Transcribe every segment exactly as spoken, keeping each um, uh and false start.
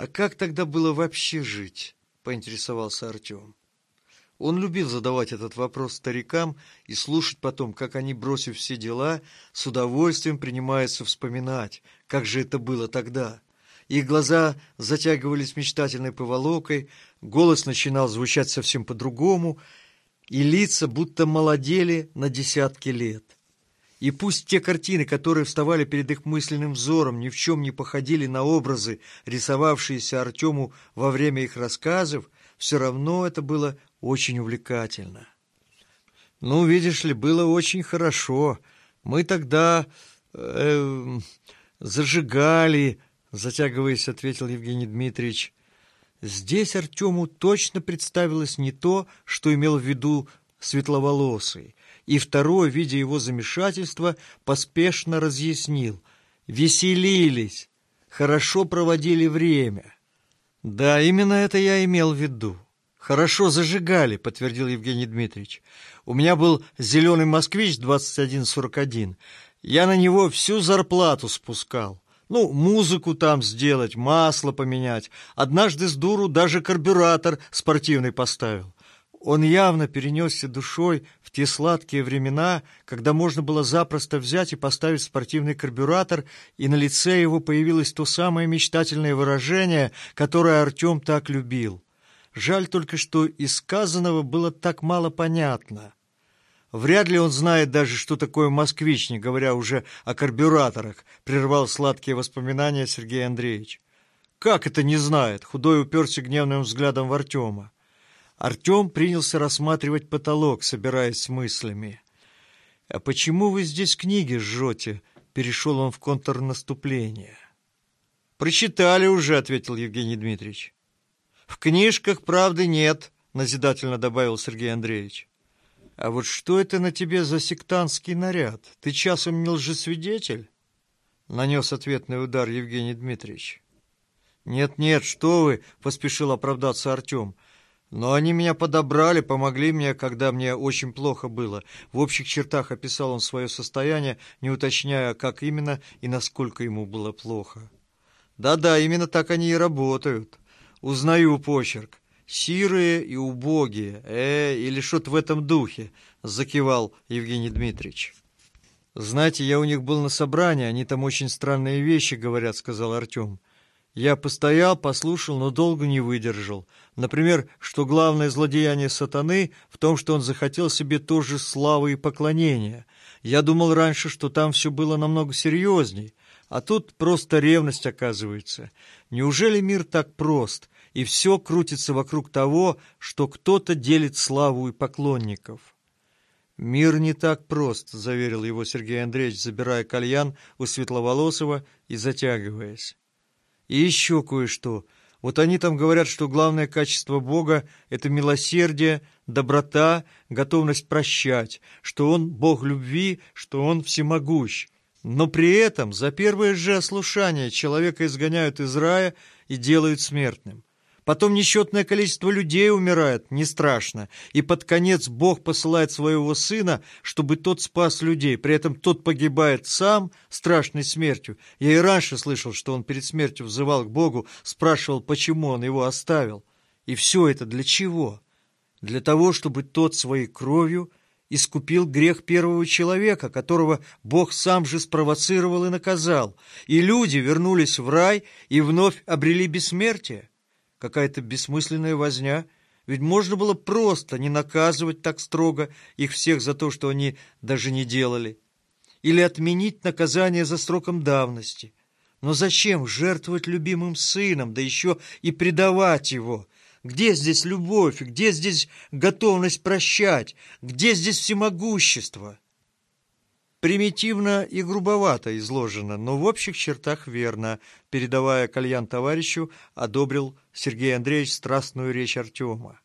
«А как тогда было вообще жить?» — поинтересовался Артем. Он любил задавать этот вопрос старикам и слушать потом, как они, бросив все дела, с удовольствием принимаются вспоминать, как же это было тогда. Их глаза затягивались мечтательной поволокой, голос начинал звучать совсем по-другому, и лица будто молодели на десятки лет. И пусть те картины, которые вставали перед их мысленным взором, ни в чем не походили на образы, рисовавшиеся Артему во время их рассказов, все равно это было очень увлекательно. «Ну, видишь ли, было очень хорошо. Мы тогда э, зажигали», — затягиваясь, ответил Евгений Дмитриевич. Здесь Артему точно представилось не то, что имел в виду светловолосый, и второе, видя его замешательство, поспешно разъяснил. «Веселились, хорошо проводили время». «Да, именно это я имел в виду. Хорошо зажигали», — подтвердил Евгений Дмитриевич. «У меня был зеленый москвич двадцать один сорок один. Я на него всю зарплату спускал. Ну, музыку там сделать, масло поменять. Однажды с дуру даже карбюратор спортивный поставил». Он явно перенесся душой в те сладкие времена, когда можно было запросто взять и поставить спортивный карбюратор, и на лице его появилось то самое мечтательное выражение, которое Артем так любил. Жаль только, что из сказанного было так мало понятно. Вряд ли он знает даже, что такое москвич, не говоря уже о карбюраторах, прервал сладкие воспоминания Сергей Андреевич. «Как это не знает?» — худой уперся гневным взглядом в Артема. Артем принялся рассматривать потолок, собираясь с мыслями. «А почему вы здесь книги жжете?» — перешел он в контрнаступление. «Прочитали уже», — ответил Евгений Дмитриевич. «В книжках правды нет», — назидательно добавил Сергей Андреевич. «А вот что это на тебе за сектантский наряд? Ты часом не лжесвидетель?» — нанес ответный удар Евгений Дмитриевич. «Нет-нет, что вы!» — поспешил оправдаться Артем. «Но они меня подобрали, помогли мне, когда мне очень плохо было». В общих чертах описал он свое состояние, не уточняя, как именно и насколько ему было плохо. «Да-да, именно так они и работают. Узнаю почерк. Сирые и убогие, э, или что-то в этом духе», — закивал Евгений Дмитриевич. «Знаете, я у них был на собрании, они там очень странные вещи говорят», — сказал Артем. «Я постоял, послушал, но долго не выдержал. Например, что главное злодеяние сатаны в том, что он захотел себе тоже славы и поклонения. Я думал раньше, что там все было намного серьезней, а тут просто ревность, оказывается. Неужели мир так прост, и все крутится вокруг того, что кто-то делит славу и поклонников?» «Мир не так прост», — заверил его Сергей Андреевич, забирая кальян у Светловолосого и затягиваясь. «И еще кое-что. Вот они там говорят, что главное качество Бога — это милосердие, доброта, готовность прощать, что Он — Бог любви, что Он всемогущ. Но при этом за первое же ослушание человека изгоняют из рая и делают смертным. Потом несчетное количество людей умирает, не страшно, и под конец Бог посылает своего Сына, чтобы тот спас людей, при этом тот погибает сам страшной смертью. Я и раньше слышал, что он перед смертью взывал к Богу, спрашивал, почему он его оставил. И все это для чего? Для того, чтобы тот своей кровью искупил грех первого человека, которого Бог сам же спровоцировал и наказал, и люди вернулись в рай и вновь обрели бессмертие. Какая-то бессмысленная возня, ведь можно было просто не наказывать так строго их всех за то, что они даже не делали, или отменить наказание за сроком давности. Но зачем жертвовать любимым сыном, да еще и предавать его? Где здесь любовь, где здесь готовность прощать, где здесь всемогущество? Примитивно и грубовато изложено, но в общих чертах верно. Передавая кальян товарищу, одобрил Сергей Андреевич страстную речь Артема.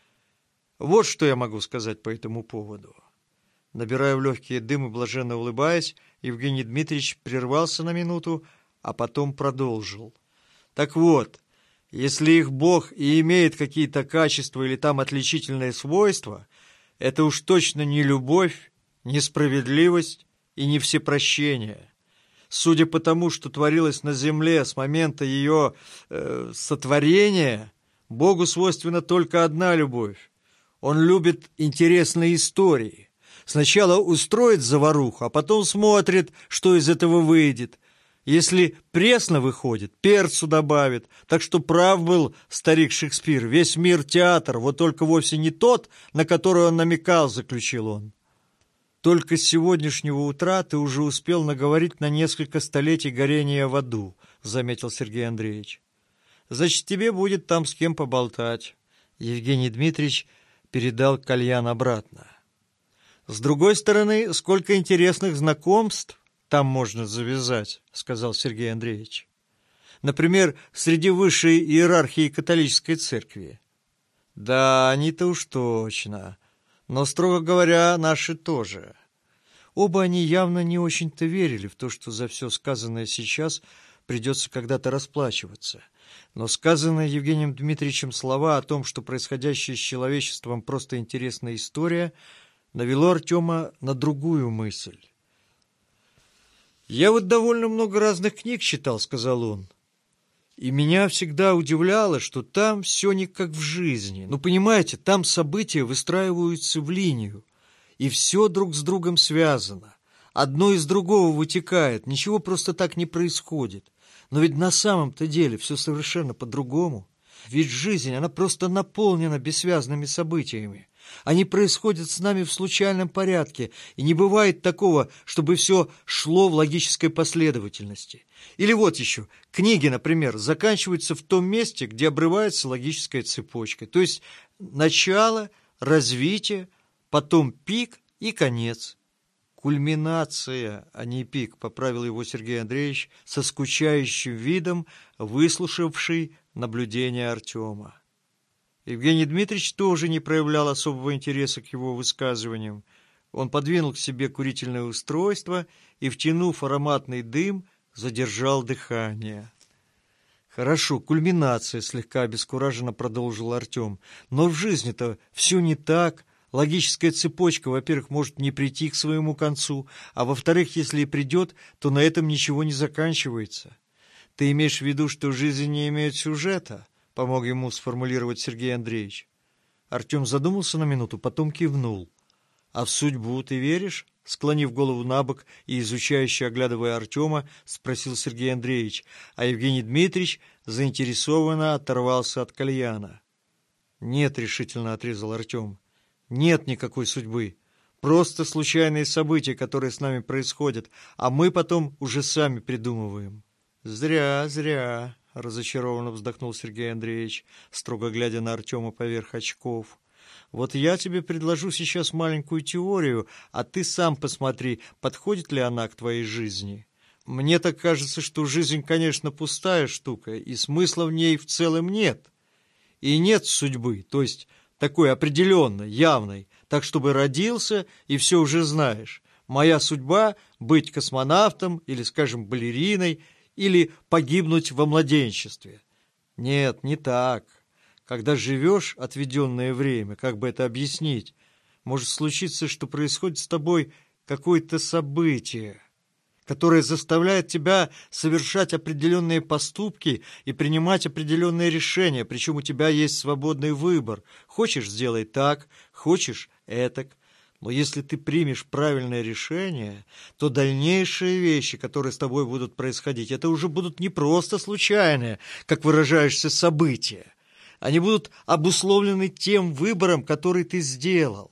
Вот что я могу сказать по этому поводу. Набирая в легкие дым и блаженно улыбаясь, Евгений Дмитриевич прервался на минуту, а потом продолжил. Так вот, если их Бог и имеет какие-то качества или там отличительные свойства, это уж точно не любовь, не справедливость и не всепрощение. Судя по тому, что творилось на земле с момента ее э, сотворения, Богу свойственна только одна любовь. Он любит интересные истории. Сначала устроит заваруху, а потом смотрит, что из этого выйдет. Если пресно выходит, перцу добавит. Так что прав был старик Шекспир. Весь мир театр, вот только вовсе не тот, на который он намекал, заключил он. Только с сегодняшнего утра ты уже успел наговорить на несколько столетий горения в аду, заметил Сергей Андреевич. Значит, тебе будет там с кем поболтать. Евгений Дмитриевич передал кальян обратно. С другой стороны, сколько интересных знакомств там можно завязать, сказал Сергей Андреевич. Например, среди высшей иерархии католической церкви. Да, они-то уж точно. Но, строго говоря, наши тоже. Оба они явно не очень-то верили в то, что за все сказанное сейчас придется когда-то расплачиваться. Но сказанные Евгением Дмитриевичем слова о том, что происходящее с человечеством просто интересная история, навело Артема на другую мысль. «Я вот довольно много разных книг читал», — сказал он. «И меня всегда удивляло, что там все не как в жизни. Ну, понимаете, там события выстраиваются в линию, и все друг с другом связано. Одно из другого вытекает, ничего просто так не происходит. Но ведь на самом-то деле все совершенно по-другому. Ведь жизнь, она просто наполнена бессвязными событиями. Они происходят с нами в случайном порядке, и не бывает такого, чтобы все шло в логической последовательности. Или вот еще, книги, например, заканчиваются в том месте, где обрывается логическая цепочка, то есть начало, развитие, потом пик и конец. Кульминация, а не пик, поправил его Сергей Андреевич со скучающим видом, выслушавший наблюдения Артема. Евгений Дмитриевич тоже не проявлял особого интереса к его высказываниям. Он подвинул к себе курительное устройство и, втянув ароматный дым, задержал дыхание. «Хорошо, кульминация», — слегка обескураженно продолжил Артем. «Но в жизни-то все не так. Логическая цепочка, во-первых, может не прийти к своему концу, а во-вторых, если и придет, то на этом ничего не заканчивается. Ты имеешь в виду, что жизнь не имеет сюжета?» — помог ему сформулировать Сергей Андреевич. Артем задумался на минуту, потом кивнул. «А в судьбу ты веришь?» — склонив голову набок и изучающе оглядывая Артема, спросил Сергей Андреевич, а Евгений Дмитриевич заинтересованно оторвался от кальяна. «Нет», — решительно отрезал Артем, — «нет никакой судьбы. Просто случайные события, которые с нами происходят, а мы потом уже сами придумываем». «Зря, зря», — разочарованно вздохнул Сергей Андреевич, строго глядя на Артема поверх очков. «Вот я тебе предложу сейчас маленькую теорию, а ты сам посмотри, подходит ли она к твоей жизни. Мне так кажется, что жизнь, конечно, пустая штука, и смысла в ней в целом нет. И нет судьбы, то есть такой определенной, явной, так чтобы родился и все уже знаешь. Моя судьба — быть космонавтом или, скажем, балериной, или погибнуть во младенчестве. Нет, не так. Когда живешь отведенное время, как бы это объяснить, может случиться, что происходит с тобой какое-то событие, которое заставляет тебя совершать определенные поступки и принимать определенные решения, причем у тебя есть свободный выбор. Хочешь — сделай так, хочешь — этак. Но если ты примешь правильное решение, то дальнейшие вещи, которые с тобой будут происходить, это уже будут не просто случайные, как выражаешься, события. Они будут обусловлены тем выбором, который ты сделал.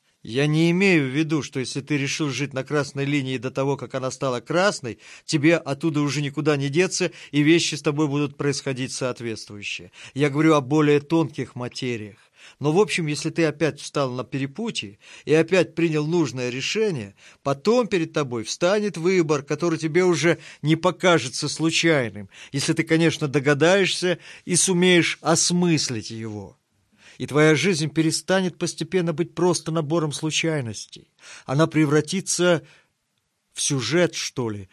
Я не имею в виду, что если ты решил жить на красной линии до того, как она стала красной, тебе оттуда уже никуда не деться, и вещи с тобой будут происходить соответствующие. Я говорю о более тонких материях. Но, в общем, если ты опять встал на перепутье и опять принял нужное решение, потом перед тобой встанет выбор, который тебе уже не покажется случайным, если ты, конечно, догадаешься и сумеешь осмыслить его. И твоя жизнь перестанет постепенно быть просто набором случайностей. Она превратится в сюжет, что ли.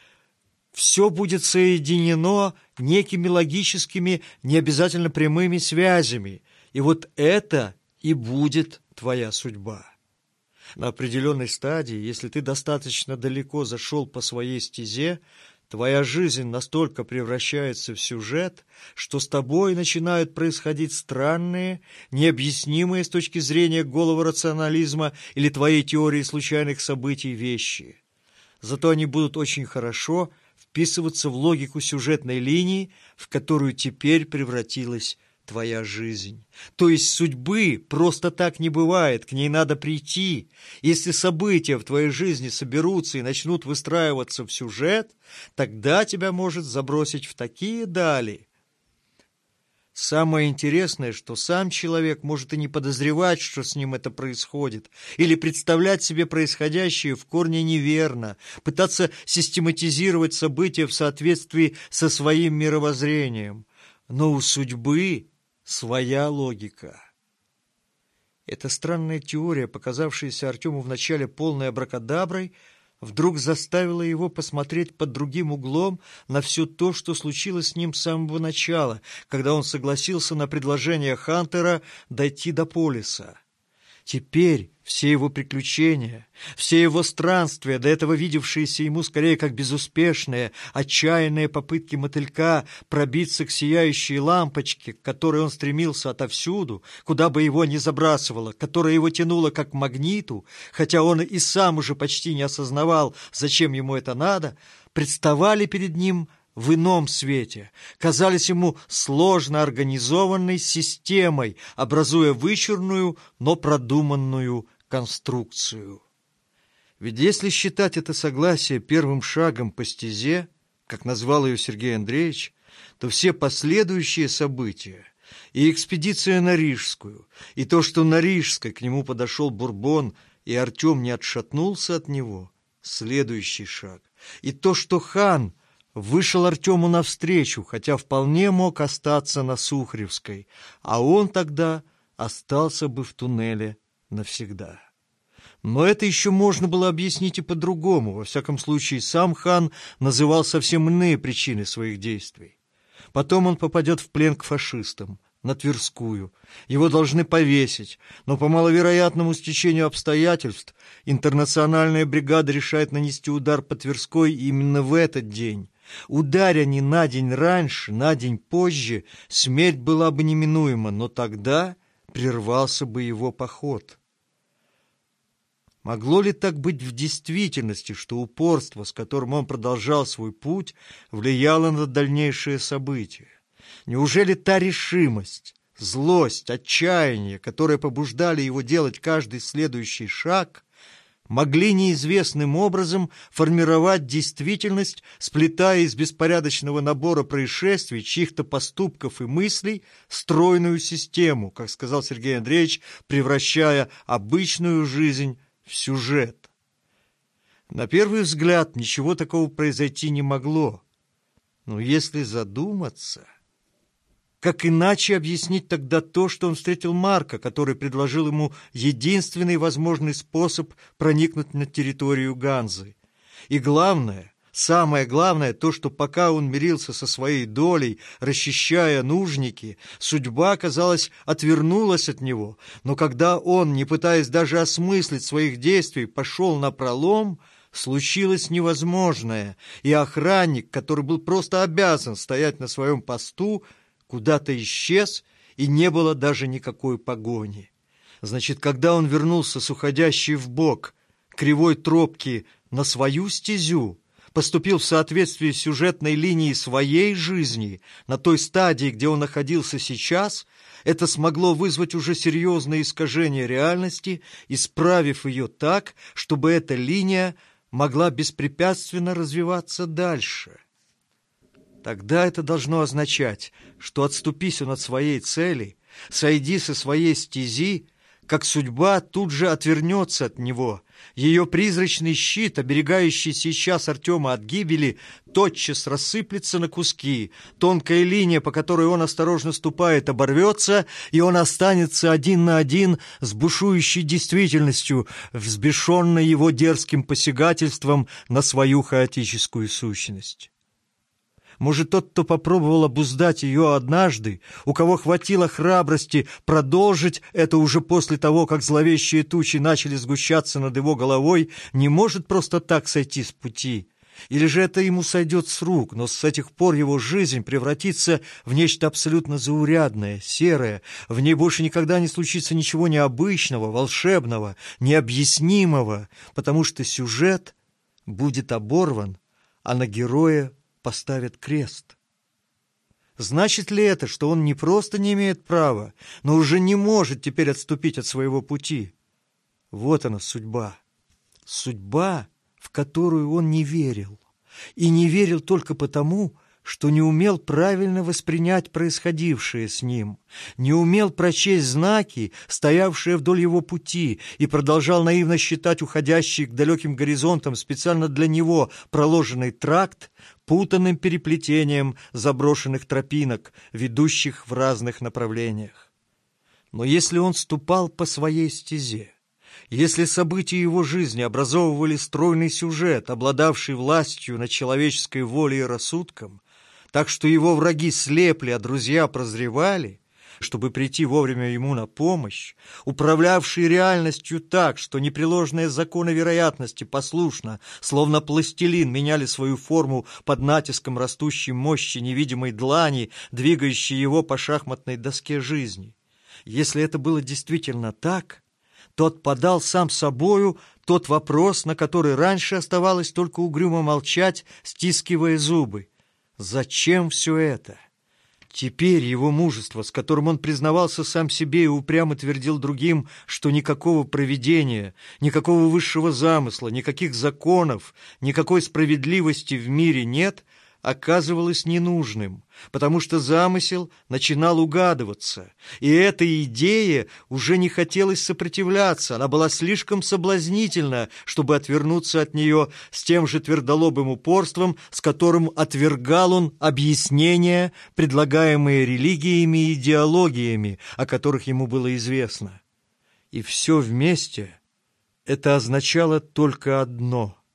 Все будет соединено некими логическими, не обязательно прямыми связями. И вот это и будет твоя судьба. На определенной стадии, если ты достаточно далеко зашел по своей стезе, Твоя жизнь настолько превращается в сюжет, что с тобой начинают происходить странные, необъяснимые с точки зрения голого рационализма или твоей теории случайных событий вещи. Зато они будут очень хорошо вписываться в логику сюжетной линии, в которую теперь превратилась твоя жизнь. То есть судьбы просто так не бывает, к ней надо прийти. Если события в твоей жизни соберутся и начнут выстраиваться в сюжет, тогда тебя может забросить в такие дали. Самое интересное, что сам человек может и не подозревать, что с ним это происходит, или представлять себе происходящее в корне неверно, пытаться систематизировать события в соответствии со своим мировоззрением. Но у судьбы своя логика. Эта странная теория, показавшаяся Артему вначале полной абракадаброй, вдруг заставила его посмотреть под другим углом на все то, что случилось с ним с самого начала, когда он согласился на предложение Хантера дойти до полиса. Теперь все его приключения, все его странствия, до этого видевшиеся ему скорее как безуспешные, отчаянные попытки мотылька пробиться к сияющей лампочке, к которой он стремился отовсюду, куда бы его ни забрасывало, которая его тянула как к магниту, хотя он и сам уже почти не осознавал, зачем ему это надо, представали перед ним в ином свете, казались ему сложно организованной системой, образуя вычурную, но продуманную конструкцию. Ведь если считать это согласие первым шагом по стезе, как назвал ее Сергей Андреевич, то все последующие события, и экспедиция на Рижскую, и то, что на Рижской к нему подошел Бурбон, и Артем не отшатнулся от него, следующий шаг, и то, что хан вышел Артему навстречу, хотя вполне мог остаться на Сухаревской, а он тогда остался бы в туннеле навсегда. Но это еще можно было объяснить и по-другому. Во всяком случае, сам хан называл совсем иные причины своих действий. Потом он попадет в плен к фашистам, на Тверскую. Его должны повесить, но по маловероятному стечению обстоятельств интернациональная бригада решает нанести удар по Тверской именно в этот день. Ударя не на день раньше, на день позже, смерть была бы неминуема, но тогда прервался бы его поход. Могло ли так быть в действительности, что упорство, с которым он продолжал свой путь, влияло на дальнейшие события? Неужели та решимость, злость, отчаяние, которые побуждали его делать каждый следующий шаг, могли неизвестным образом формировать действительность, сплетая из беспорядочного набора происшествий, чьих-то поступков и мыслей стройную систему, как сказал Сергей Андреевич, превращая обычную жизнь в сюжет? На первый взгляд ничего такого произойти не могло. Но если задуматься, как иначе объяснить тогда то, что он встретил Марка, который предложил ему единственный возможный способ проникнуть на территорию Ганзы? И главное, самое главное, то, что пока он мирился со своей долей, расчищая нужники, судьба, казалось, отвернулась от него. Но когда он, не пытаясь даже осмыслить своих действий, пошел напролом, случилось невозможное, и охранник, который был просто обязан стоять на своем посту, куда-то исчез, и не было даже никакой погони. Значит, когда он вернулся с уходящей вбок кривой тропки на свою стезю, поступил в соответствии с сюжетной линией своей жизни, на той стадии, где он находился сейчас, это смогло вызвать уже серьезное искажение реальности, исправив ее так, чтобы эта линия могла беспрепятственно развиваться дальше. Тогда это должно означать, что отступись он от своей цели, сойди со своей стези, как судьба тут же отвернется от него. Ее призрачный щит, оберегающий сейчас Артема от гибели, тотчас рассыплется на куски. Тонкая линия, по которой он осторожно ступает, оборвется, и он останется один на один с бушующей действительностью, взбешенной его дерзким посягательством на свою хаотическую сущность. Может, тот, кто попробовал обуздать ее однажды, у кого хватило храбрости продолжить это уже после того, как зловещие тучи начали сгущаться над его головой, не может просто так сойти с пути. Или же это ему сойдет с рук, но с этих пор его жизнь превратится в нечто абсолютно заурядное, серое, в ней больше никогда не случится ничего необычного, волшебного, необъяснимого, потому что сюжет будет оборван, а на героя поставят крест. Значит ли это, что он не просто не имеет права, но уже не может теперь отступить от своего пути? Вот она судьба. Судьба, в которую он не верил. И не верил только потому, что не умел правильно воспринять происходившее с ним, не умел прочесть знаки, стоявшие вдоль его пути, и продолжал наивно считать уходящий к далеким горизонтам специально для него проложенный тракт путанным переплетением заброшенных тропинок, ведущих в разных направлениях. Но если он ступал по своей стезе, если события его жизни образовывали стройный сюжет, обладавший властью над человеческой волей и рассудком, так что его враги слепли, а друзья прозревали, чтобы прийти вовремя ему на помощь, управлявшие реальностью так, что непреложные законы вероятности послушно, словно пластилин, меняли свою форму под натиском растущей мощи невидимой длани, двигающей его по шахматной доске жизни. Если это было действительно так, то отпадал сам собою тот вопрос, на который раньше оставалось только угрюмо молчать, стискивая зубы. Зачем все это? Теперь его мужество, с которым он признавался сам себе и упрямо твердил другим, что никакого провидения, никакого высшего замысла, никаких законов, никакой справедливости в мире нет, оказывалось ненужным, потому что замысел начинал угадываться, и этой идее уже не хотелось сопротивляться, она была слишком соблазнительна, чтобы отвернуться от нее с тем же твердолобым упорством, с которым отвергал он объяснения, предлагаемые религиями и идеологиями, о которых ему было известно. И все вместе это означало только одно —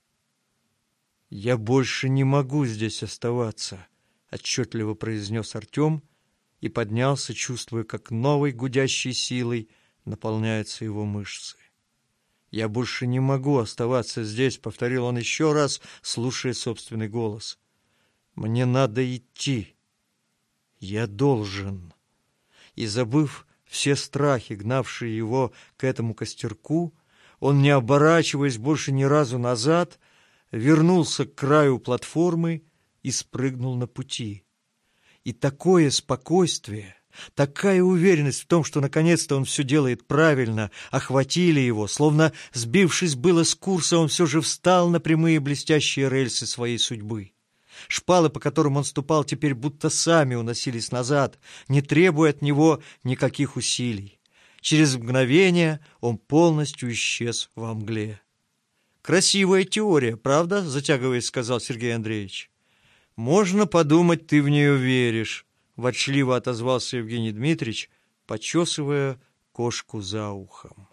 «Я больше не могу здесь оставаться», — отчетливо произнес Артем и поднялся, чувствуя, как новой гудящей силой наполняются его мышцы. «Я больше не могу оставаться здесь», — повторил он еще раз, слушая собственный голос. «Мне надо идти. Я должен». И, забыв все страхи, гнавшие его к этому костерку, он, не оборачиваясь больше ни разу назад, вернулся к краю платформы и спрыгнул на пути. И такое спокойствие, такая уверенность в том, что наконец-то он все делает правильно, охватили его, словно, сбившись было с курса, он все же встал на прямые блестящие рельсы своей судьбы. Шпалы, по которым он ступал, теперь будто сами уносились назад, не требуя от него никаких усилий. Через мгновение он полностью исчез во мгле. «Красивая теория, правда?» — затягиваясь, сказал Сергей Андреевич. «Можно подумать, ты в нее веришь», — ворчливо отозвался Евгений Дмитриевич, почесывая кошку за ухом.